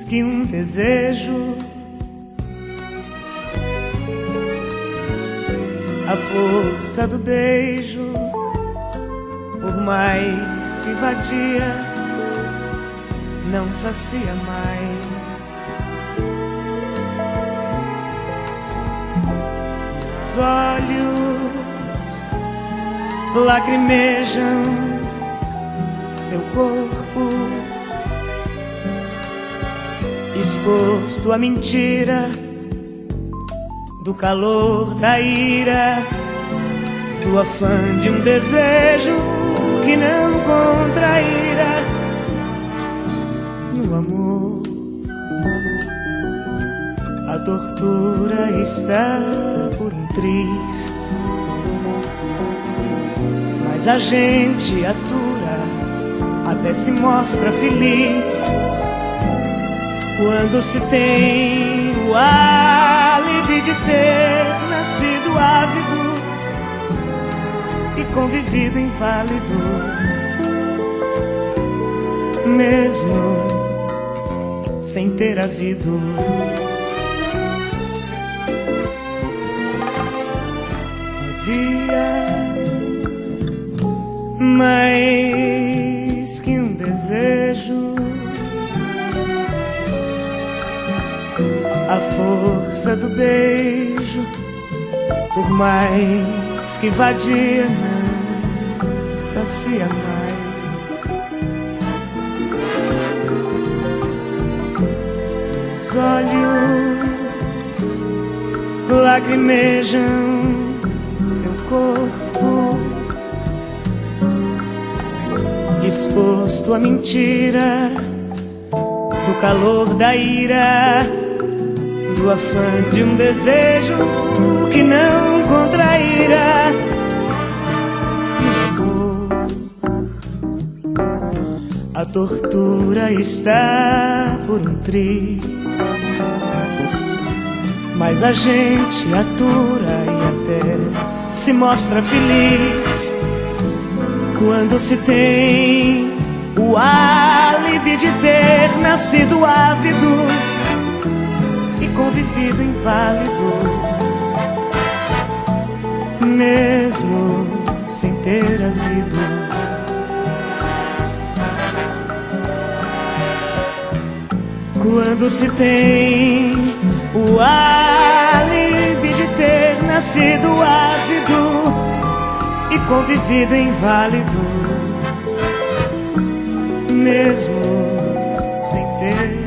que um desejo, a força do beijo, por mais que vadia, não sacia mais. Os olhos lacrimejam seu corpo, exposto à mentira do calor da ira, do afã de um desejo que não contraíra. No amor, a tortura está por um triz, mas a gente atura, até se mostra feliz, quando se tem o álibi de ter nascido ávido e convivido inválido, mesmo sem ter havido. Havia mais que um desejo, a força do beijo, por mais que vadia, não sacia mais. Os olhos lacrimejam seu corpo, exposto à mentira do calor da ira, do afã de um desejo que não contraíra. No amor, a tortura está por um triz, mas a gente atura e até se mostra feliz, quando se tem o álibi de ter nascido ávido e convivido inválido, mesmo sem ter havido. Quando se tem o álibi de ter nascido ávido e convivido inválido, mesmo sem ter